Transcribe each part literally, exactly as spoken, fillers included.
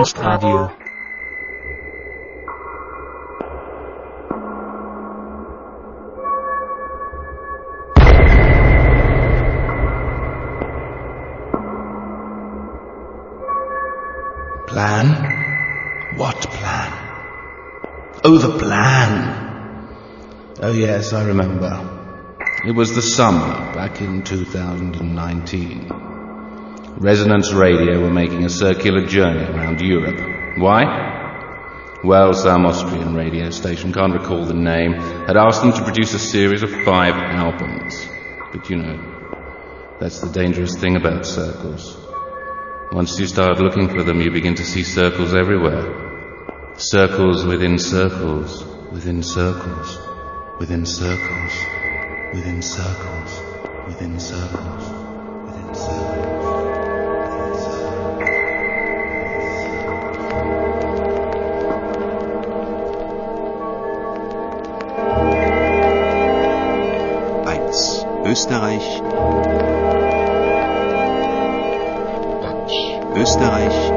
Podcast Radio. Plan? What plan? Oh, the plan. Oh yes, I remember. It was the summer, back in two thousand nineteen. Resonance Radio were making a circular journey around Europe. Why? Well, some Austrian radio station, can't recall the name, had asked them to produce a series of five albums. But you know, that's the dangerous thing about circles. Once you start looking for them, you begin to see circles everywhere. Circles within circles, within circles, within circles, within circles, within circles, within circles. eins. Österreich. Österreich.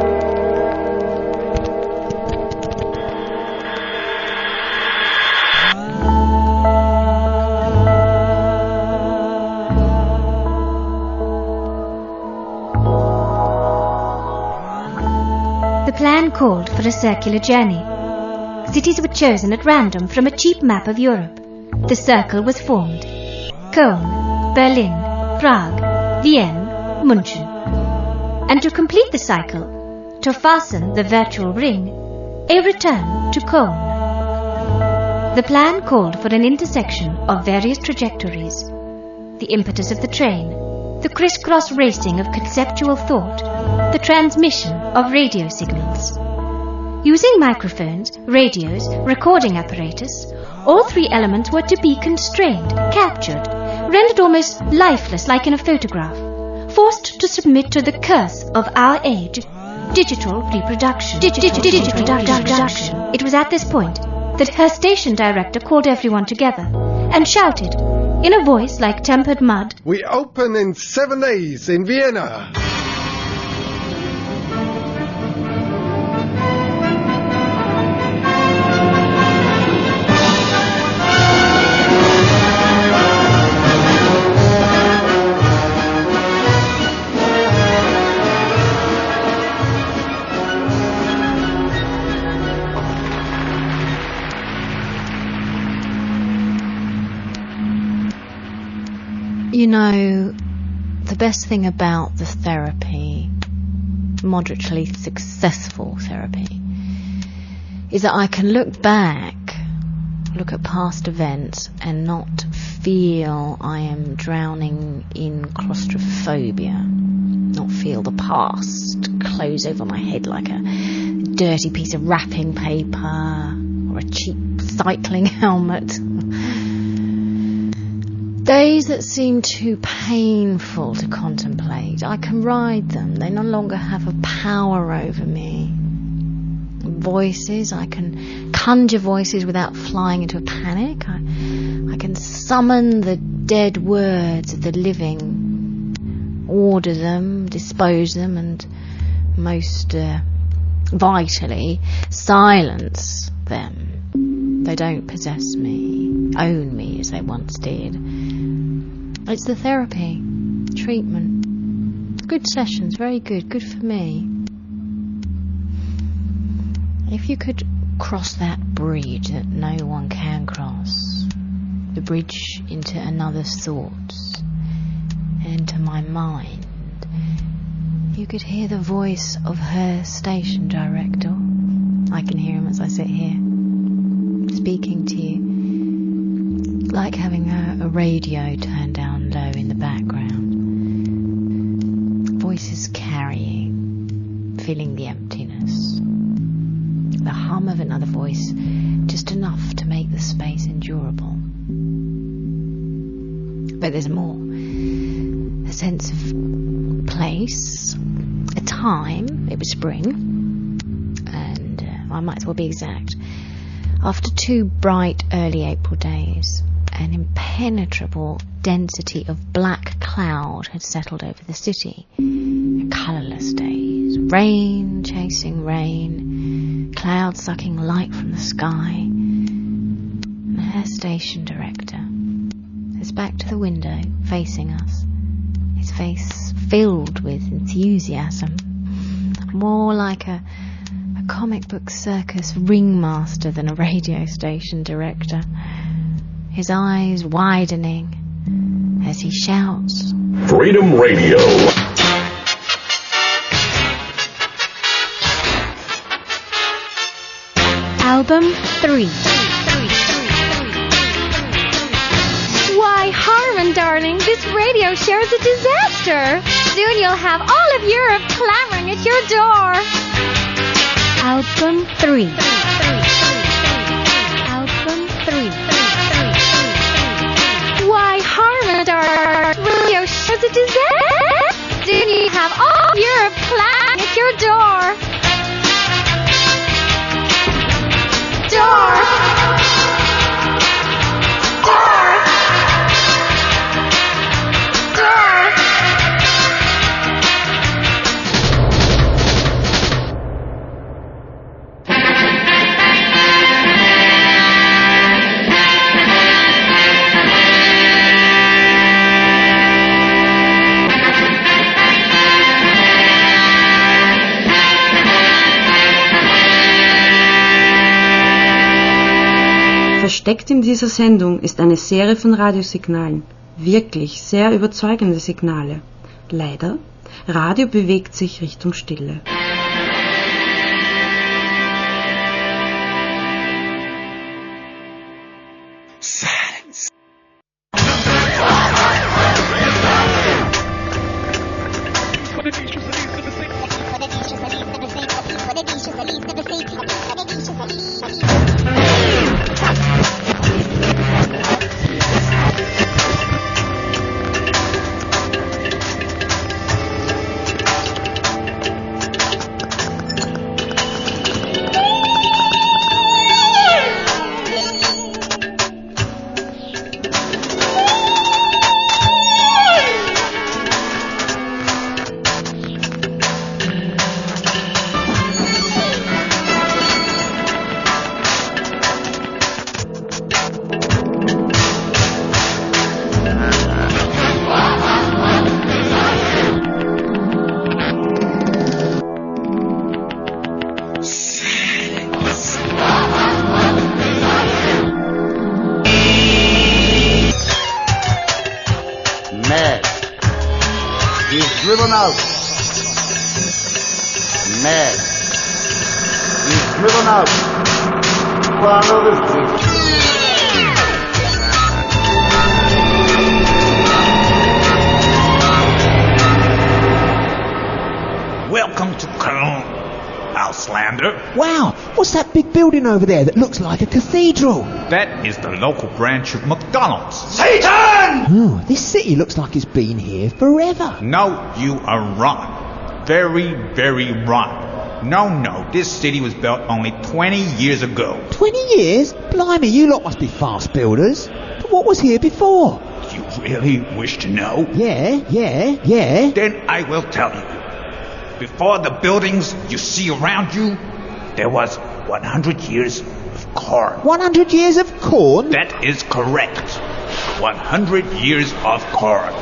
The plan called for a circular journey. Cities were chosen at random from a cheap map of Europe. The circle was formed. Cologne, Berlin, Prague, Vienna, München. And to complete the cycle, to fasten the virtual ring, a return to Cologne. The plan called for an intersection of various trajectories. The impetus of the train, the crisscross racing of conceptual thought, the transmission of radio signals. Using microphones, radios, recording apparatus, all three elements were to be constrained, captured, rendered almost lifeless like in a photograph, forced to submit to the curse of our age, digital reproduction. Digital, digital reproduction. It was at this point that her station director called everyone together and shouted, in a voice like tempered mud, "We open in seven days in Vienna." You know, the best thing about the therapy, moderately successful therapy, is that I can look back, look at past events and not feel I am drowning in claustrophobia, not feel the past close over my head like a dirty piece of wrapping paper or a cheap cycling helmet. Days that seem too painful to contemplate, I can ride them. They no longer have a power over me. Voices, I can conjure voices without flying into a panic. I, I can summon the dead words of the living, order them, dispose them, and most uh, vitally, silence them. They don't possess me, own me as they once did. It's the therapy, treatment. Good sessions, very good, good for me. If you could cross that bridge that no one can cross, the bridge into another's thoughts, into my mind, you could hear the voice of her station director. I can hear him as I sit here, speaking to you, like having a, a radio turned down low in the background. Voices carrying, filling the emptiness. The hum of another voice, just enough to make the space endurable. But there's more. A sense of place, a time. It was spring, and uh, I might as well be exact. After two bright early April days, an impenetrable density of black cloud had settled over the city. Colourless days, rain, chasing rain, clouds sucking light from the sky. The air station director is back to the window, facing us, his face filled with enthusiasm, more like a, a comic book circus ringmaster than a radio station director, his eyes widening as he shouts, Freedom Radio. Album three. Why, Harmon, darling, this radio show is a disaster. Soon you'll have all of Europe clamoring at your door. Album three. Album three. Why, Harmon, darling, this radio show is a disaster. Soon you'll have all of Europe clamoring at your door. Door! Door! Door! Versteckt in dieser Sendung ist eine Serie von Radiosignalen. Wirklich sehr überzeugende Signale. Leider, Radio bewegt sich Richtung Stille. Silence. Mad. He's driven out. Mad. He's driven out. Follow the street. Welcome to Cologne, Auslander. Wow, what's that big building over there that looks like a cathedral? That is the local branch of McDonald's. Satan! Oh, this city looks like it's been here forever. No, you are wrong. Very, very wrong. No, no, this city was built only twenty years ago. twenty years? Blimey, you lot must be fast builders. But what was here before? You really wish to know? Yeah, yeah, yeah. Then I will tell you. Before the buildings you see around you, there was one hundred years of corn. one hundred years of corn? That is correct. one hundred years of corn.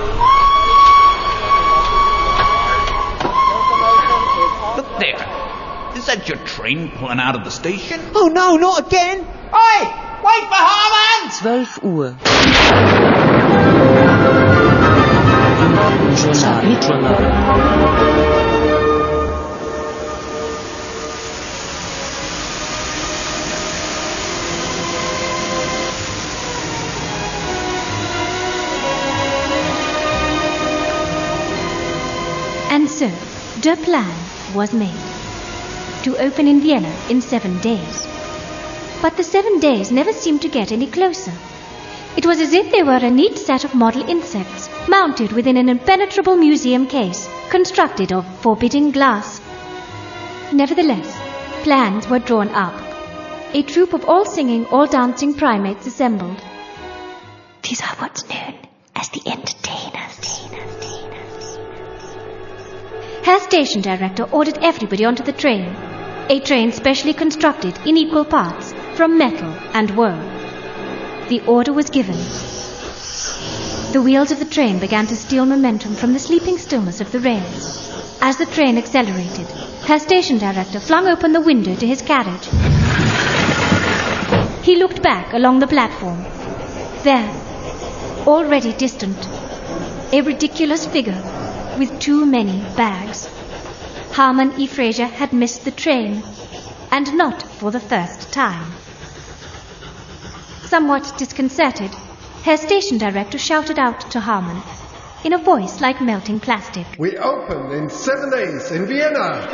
Look there. Is that your train pulling out of the station? Oh no, not again. Oi! Wait for Harmon! zwölf Uhr. And so, der Plan was made. To open in Vienna in seven days. But the seven days never seemed to get any closer. It was as if they were a neat set of model insects mounted within an impenetrable museum case constructed of forbidding glass. Nevertheless, plans were drawn up. A troupe of all-singing, all-dancing primates assembled. These are what's known as the entertainers. Herr Station Director ordered everybody onto the train, a train specially constructed in equal parts from metal and wool. The order was given. The wheels of the train began to steal momentum from the sleeping stillness of the rails. As the train accelerated, Herr Station Director flung open the window to his carriage. He looked back along the platform. There, already distant, a ridiculous figure with too many bags. Harmon E. Fraser had missed the train, and not for the first time. Somewhat disconcerted, Herr Station Director shouted out to Harmon, in a voice like melting plastic. We open in seven days in Vienna.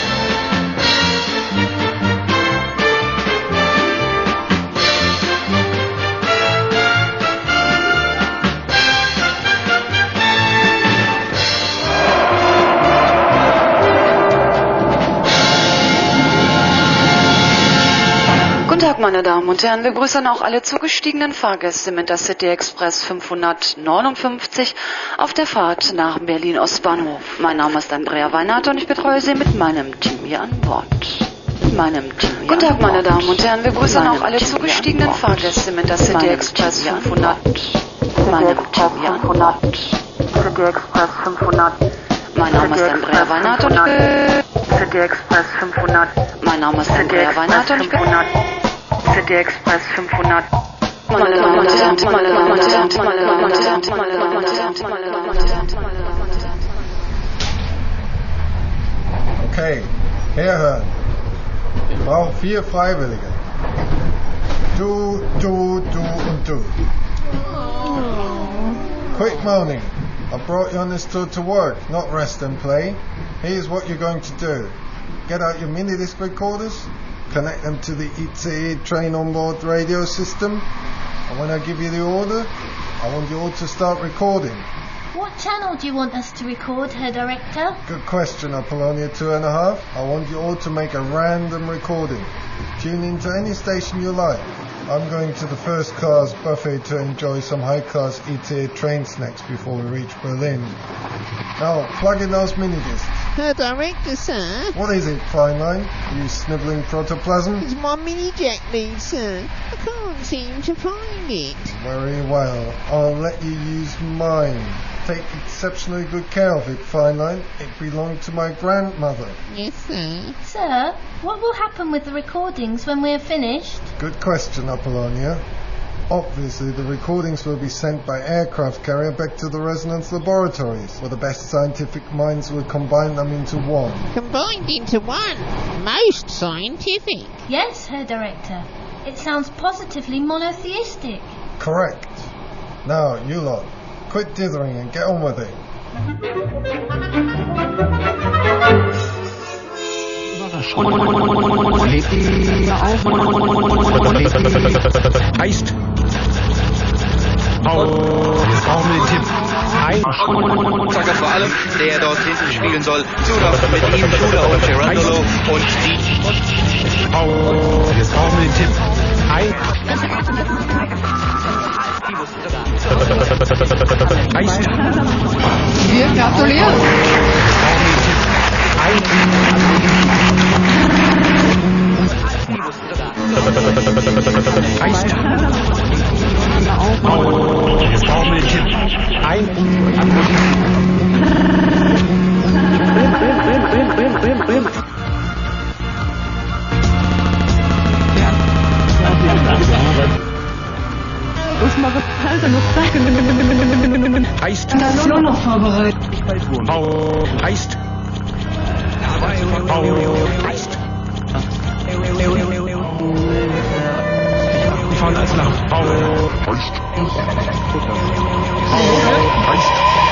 Guten Tag, meine Damen und Herren. Wir begrüßen auch alle zugestiegenen Fahrgäste im Intercity Express fünfhundertneunundfünfzig auf der Fahrt nach Berlin-Ostbahnhof. Mein Name ist Andrea Weinert und ich betreue Sie mit meinem Team hier an Bord. Mit meinem Team hier Guten Tag, meine Damen und Herren. Wir begrüßen auch alle zugestiegenen Fahrgäste im Intercity Express fünfhundert. Meinem Team hier an Bord. City Express fünfhundert. Mein Name ist Andrea Weinert und ich bin City Express fünfhundert. Mein Name ist Andrea Weinert und ich bin City Express fünfhundert. Meine Damen und Herren, meine Damen und Herren, meine Damen und Herren, meine Damen und Herren, meine Damen und Herren. Okay, herhören. Ich brauche vier Freiwillige. Du, du, du und du. Quick moaning. I brought you on this tour to work, not rest and play. Here's what you're going to do. Get out your mini disc recorders, connect them to the I C E train onboard radio system, and when I give you the order, I want you all to start recording. What channel do you want us to record, Herr Director? Good question, Apollonia two and a half. I want you all to make a random recording. Tune into any station you like. I'm going to the first class buffet to enjoy some high class I T A train snacks before we reach Berlin. Now, plug in those mini discs. Herr Director, sir. What is it, Feinlein? You snivelling protoplasm? It's my mini jack lead, sir. I can't seem to find it. Very well. I'll let you use mine. Take exceptionally good care of it, Feinlein. It belonged to my grandmother. Yes, sir. Sir, what will happen with the recordings when we're finished? Good question, Apollonia. Obviously, the recordings will be sent by aircraft carrier back to the resonance laboratories, where the best scientific minds will combine them into one. Combined into one? Most scientific. Yes, Herr Director. It sounds positively monotheistic. Correct. Now, you lot, quit dithering and get on with it. Heißt Formeltipp ein Zacker vor allem, der dort hinten spielen soll. Zulaufen mit ihm, Schuler und Gerandolo und die Formeltipp ein heißt Wir gratulieren. Heißt Formeltipp ein Ich mache Pause noch Sachen. Heißt Nation noch vorbereitet. Heißt Heißt Fahren als lang. Heißt Heißt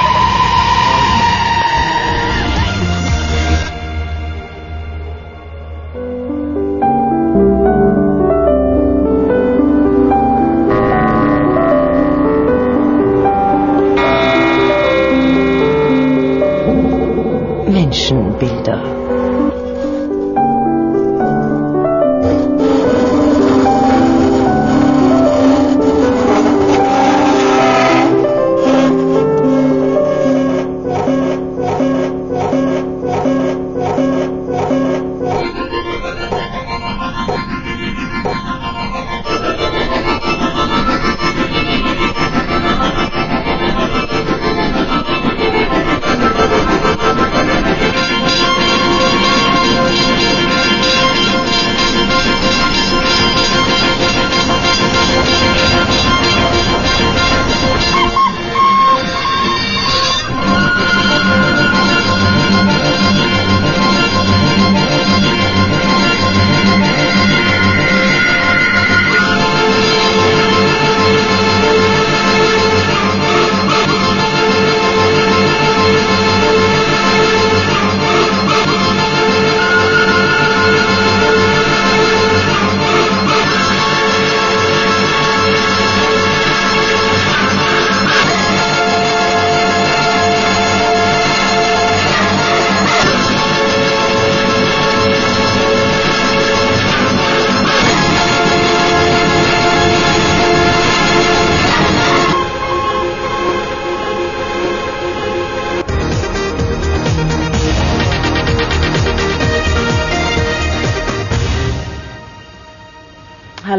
Menschenbilder.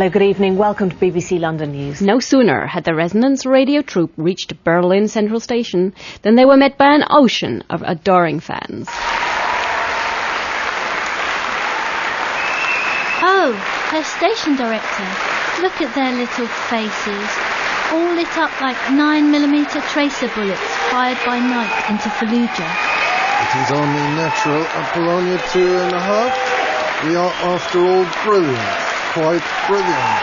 Hello, good evening. Welcome to B B C London News. No sooner had the Resonance radio troupe reached Berlin Central Station than they were met by an ocean of adoring fans. Oh, her station director. Look at their little faces. All lit up like nine millimeter tracer bullets fired by night into Fallujah. It is only natural, Apollonia two and a half. We are, after all, brilliant. Quite brilliant.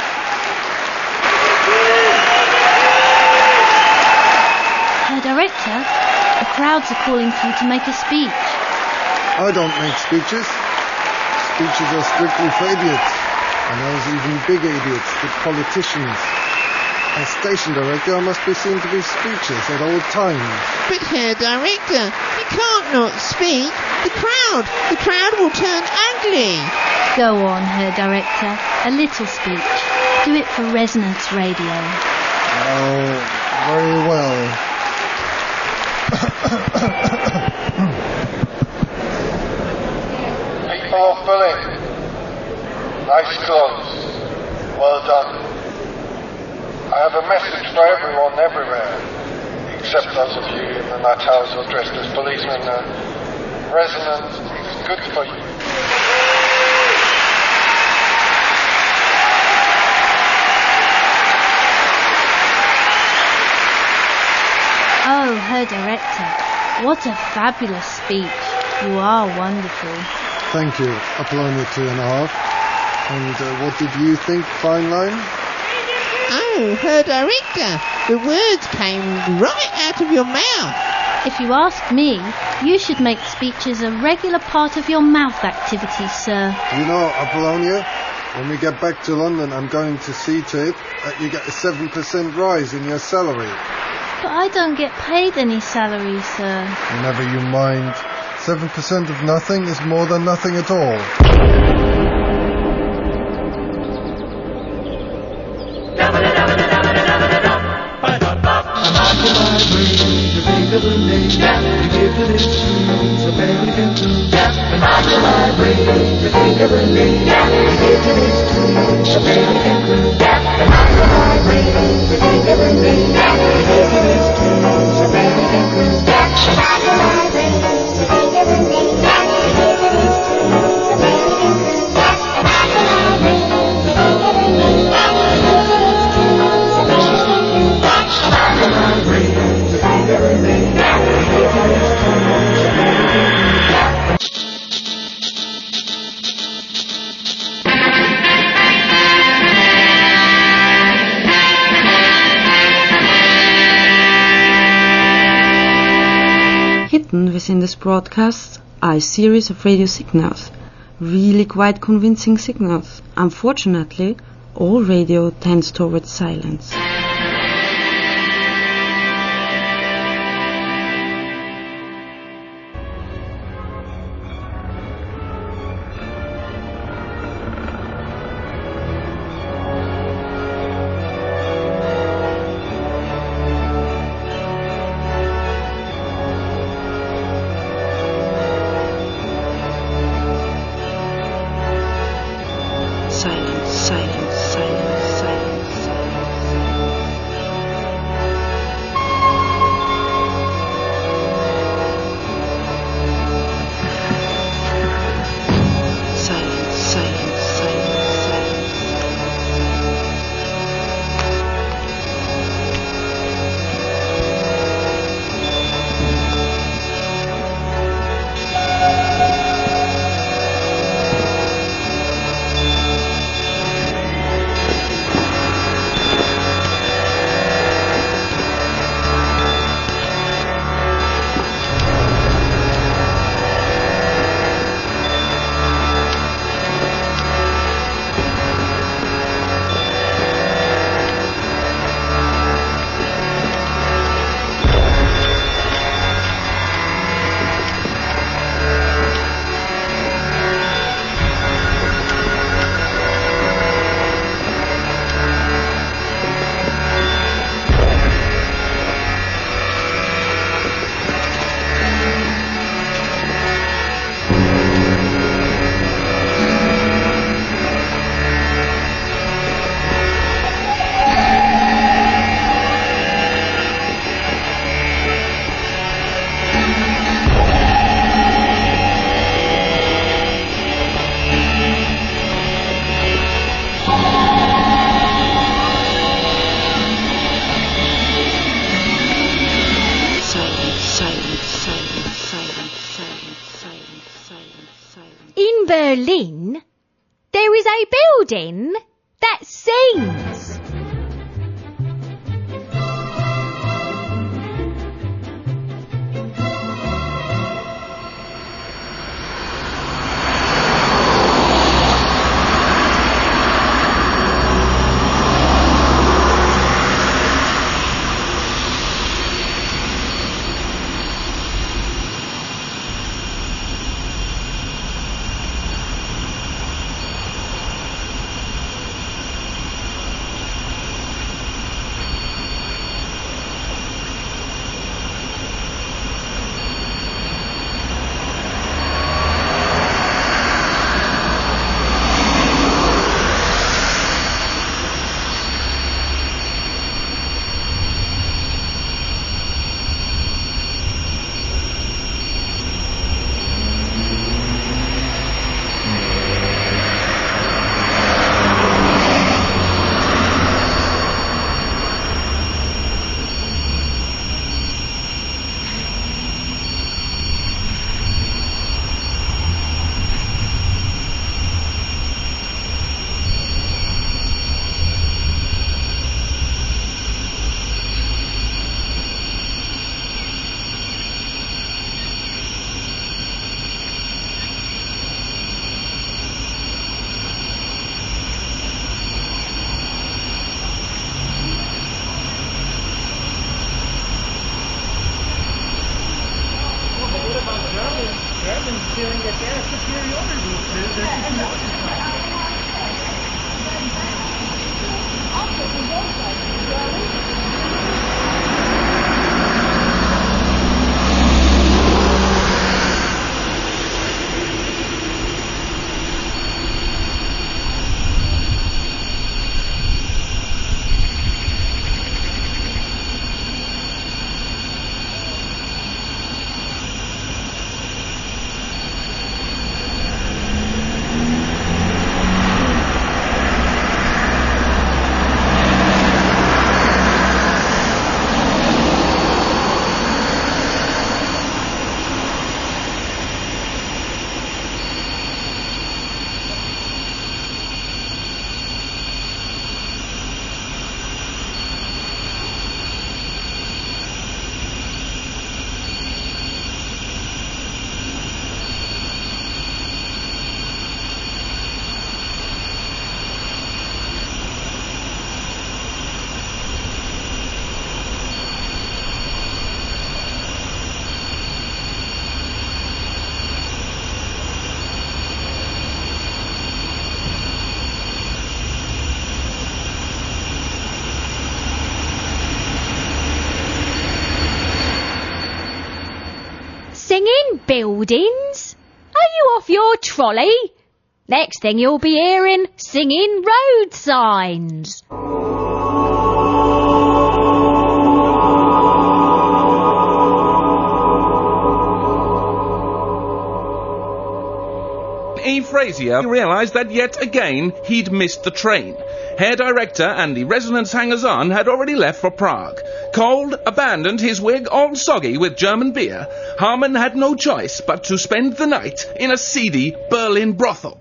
Herr Director, the crowds are calling for you to make a speech. I don't make speeches. Speeches are strictly for idiots. And those even big idiots, the politicians. As station director, I must be seen to be speechless at all times. But Herr Director, you can't not speak. The crowd, the crowd will turn ugly. Go on, Herr Director, a little speech. Do it for Resonance Radio. Oh, very well. People of Berlin, nice clothes. Well done. I have a message for everyone everywhere, except those of you in the Nahtals who are dressed as policemen. Uh, Resonance is good for you. Oh, Herr Director, what a fabulous speech. You are wonderful. Thank you, Apollonia two and a half. And uh, what did you think, Fine Line? Oh, Herr Director, the words came right out of your mouth. If you ask me, you should make speeches a regular part of your mouth activities, sir. You know, Apollonia, when we get back to London, I'm going to see to it that you get a seven percent rise in your salary. But I don't get paid any salary, sir. Never you mind. seven percent of nothing is more than nothing at all. Within this broadcast are a series of radio signals, really quite convincing signals. Unfortunately, all radio tends towards silence. Silence, silence, silence, silence, silence, silence. Berlin, there is a building that sings. Singing buildings? Are you off your trolley? Next thing you'll be hearing, singing road signs. E. Frazier realised that yet again he'd missed the train. Hair director and the resonance hangers-on had already left for Prague. Cold abandoned his wig all soggy with German beer. Harman had no choice but to spend the night in a seedy Berlin brothel.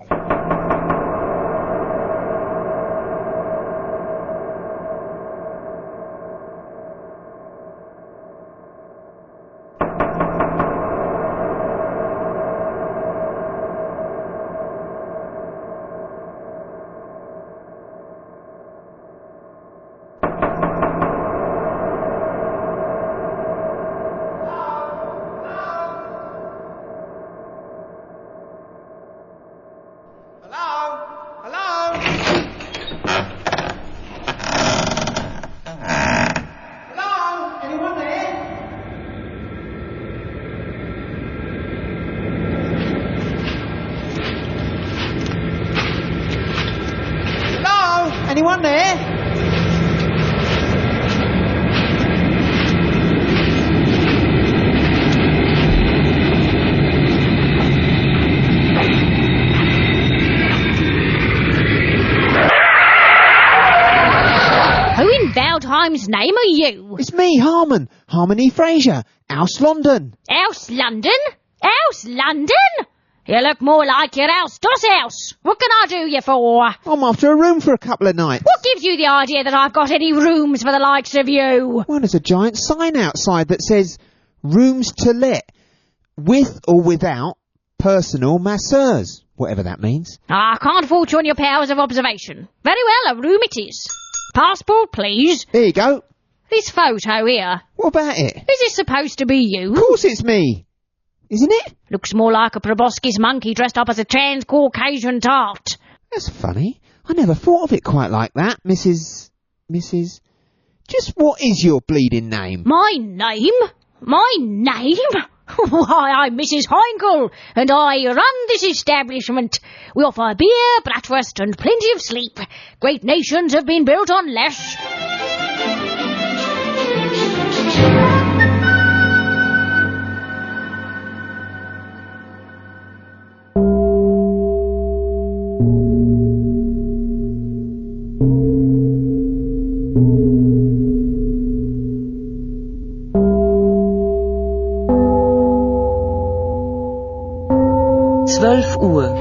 Anyone there? Who in Waldheim's name are you? It's me, Harman. Harmony Fraser. House London. House London? House London? You look more like your house does house. What can I do you for? I'm after a room for a couple of nights. What gives you the idea that I've got any rooms for the likes of you? Well, there's a giant sign outside that says, rooms to let, with or without personal masseurs, whatever that means. I can't fault you on your powers of observation. Very well, a room it is. Passport, please. Here you go. This photo here. What about it? Is this supposed to be you? Of course it's me. Isn't it? Looks more like a proboscis monkey dressed up as a trans-Caucasian tart. That's funny. I never thought of it quite like that, Missus Missus Just what is your bleeding name? My name? My name? Why, I'm Missus Heinkel, and I run this establishment. We offer beer, breakfast, and plenty of sleep. Great nations have been built on less. zwölf Uhr.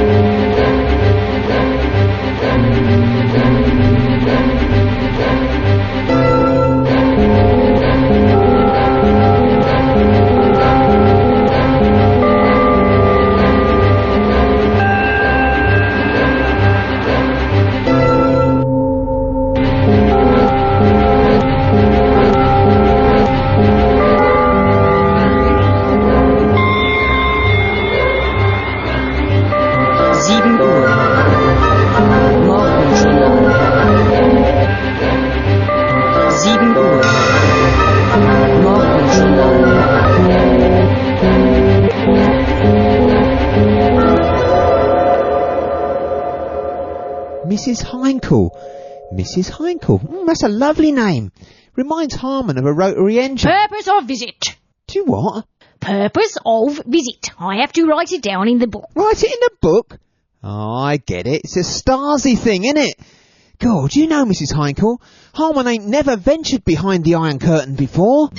Missus Heinkel. Missus Heinkel. Mm, that's a lovely name. Reminds Harmon of a rotary engine. Purpose of visit. To what? Purpose of visit. I have to write it down in the book. Write it in the book? Oh, I get it. It's a Stasi thing, isn't it? God, you know, Missus Heinkel, Harmon ain't never ventured behind the Iron Curtain before.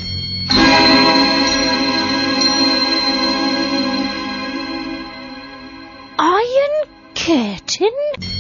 Iron Curtain?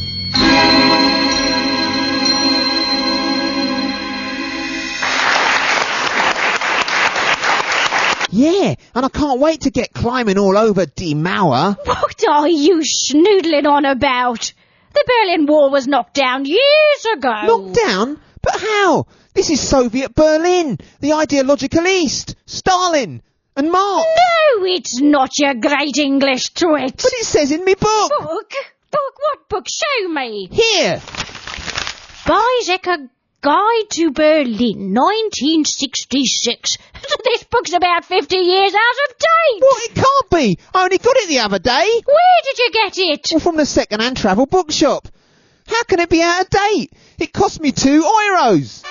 Yeah, and I can't wait to get climbing all over Die Mauer. What are you schnoodling on about? The Berlin Wall was knocked down years ago. Knocked down? But how? This is Soviet Berlin, the ideological East, Stalin and Marx. No, it's not, you great English twit. But it says in me book. Book? Book? What book? Show me. Here. Weizsäcker Guide to Berlin, nineteen sixty-six. This book's about fifty years out of date. Well, it can't be. I only got it the other day. Where did you get it? Well, from the second-hand travel bookshop. How can it be out of date? It cost me two euros.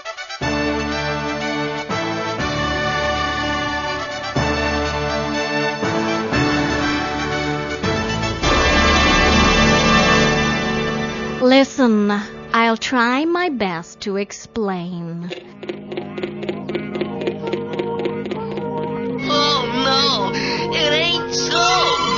Listen, I'll try my best to explain. Oh no, it ain't so.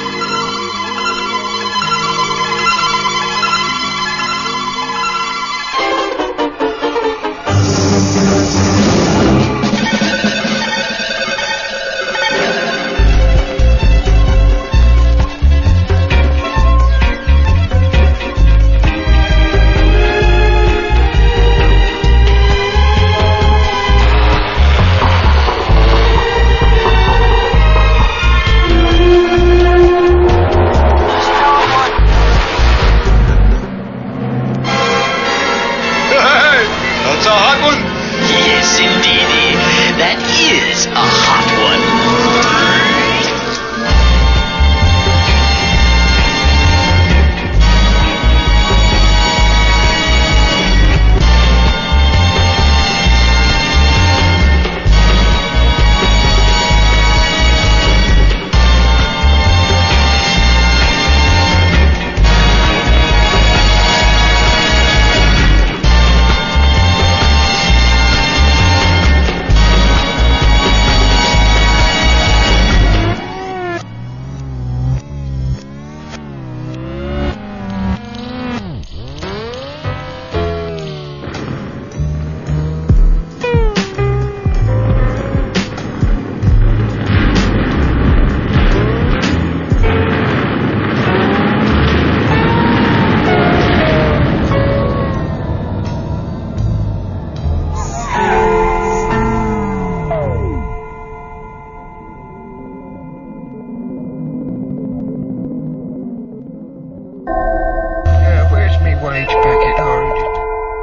on each packet. Orange it.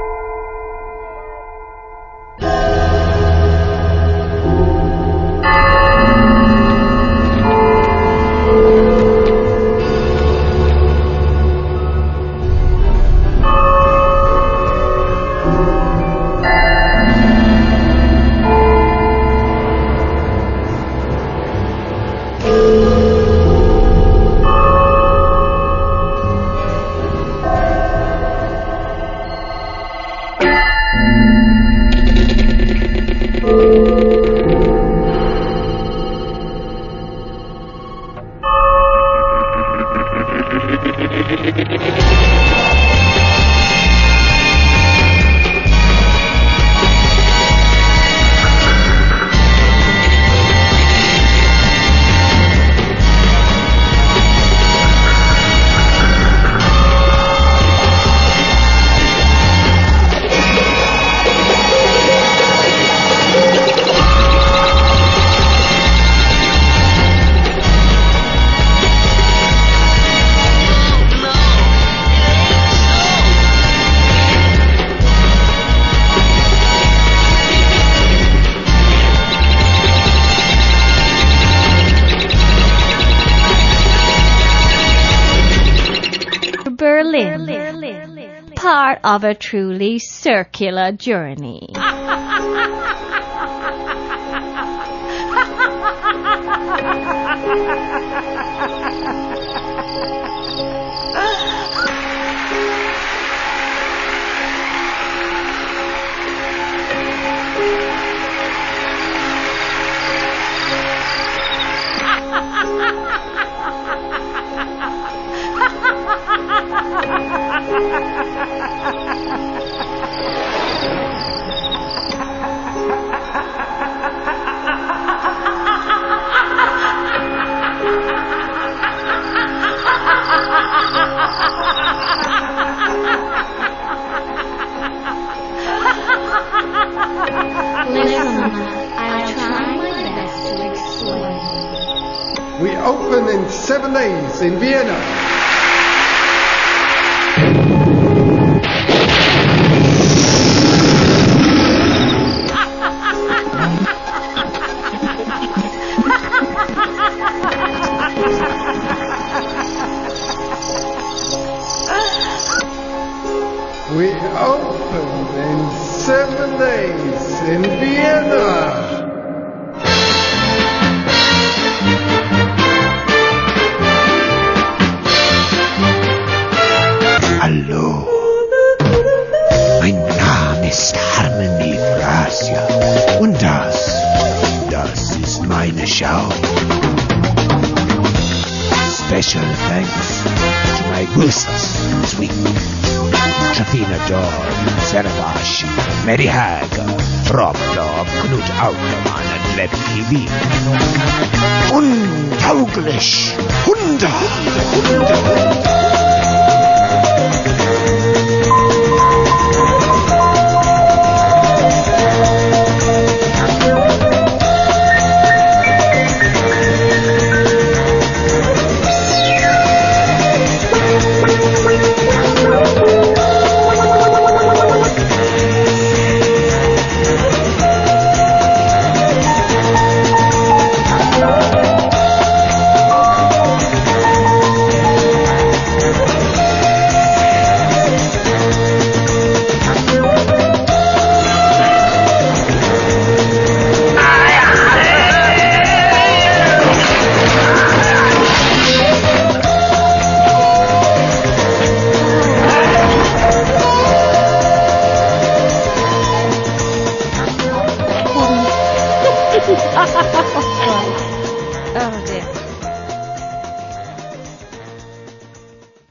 Berlin, part of a truly circular journey. We open in seven days in Vienna. We open in seven days in Vienna. Hallo, mein Name ist Harmony Fraser und das, das ist meine Show. Special thanks to my guests this week. Trafina Dorn, Servash, Mary Hager, Rob Dog, Knut Aukermann and Lemke Wien. Untauglich! Hundert! Hundert!